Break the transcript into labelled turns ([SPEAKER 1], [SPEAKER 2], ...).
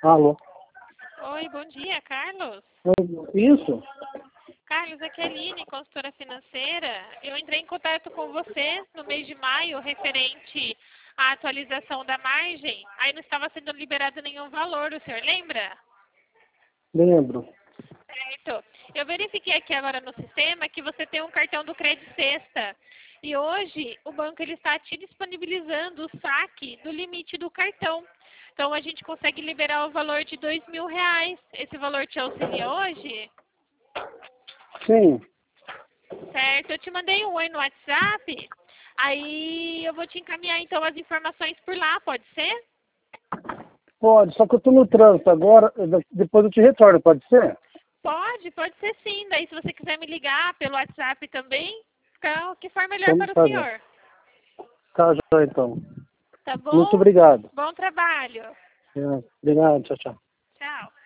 [SPEAKER 1] Alô?
[SPEAKER 2] Oi, bom dia, Carlos.
[SPEAKER 1] Isso?
[SPEAKER 2] Carlos, aqui é a Aline, consultora financeira. Eu entrei em contato com você no mês de maio, referente à atualização da margem. Aí não estava sendo liberado nenhum valor, o senhor lembra?
[SPEAKER 1] Lembro.
[SPEAKER 2] Certo. Eu verifiquei aqui agora no sistema que você tem um cartão do Crédito Sexta. E hoje o banco ele está te disponibilizando o saque do limite do cartão. Então a gente consegue liberar o valor de R$ 2.000. Esse valor te auxilia hoje?
[SPEAKER 1] Sim.
[SPEAKER 2] Certo. Eu te mandei um oi no WhatsApp. Aí eu vou te encaminhar então as informações por lá, pode ser?
[SPEAKER 1] Pode, só que eu tô no trânsito agora, depois eu te retorno, pode ser?
[SPEAKER 2] Pode ser sim. Daí se você quiser me ligar pelo WhatsApp também, fica o que for melhor
[SPEAKER 1] Vamos
[SPEAKER 2] para o
[SPEAKER 1] fazer.
[SPEAKER 2] senhor.
[SPEAKER 1] Tá, já então.
[SPEAKER 2] Tá bom?
[SPEAKER 1] Muito obrigado.
[SPEAKER 2] Bom trabalho.
[SPEAKER 1] Obrigado, tchau, tchau.
[SPEAKER 2] Tchau.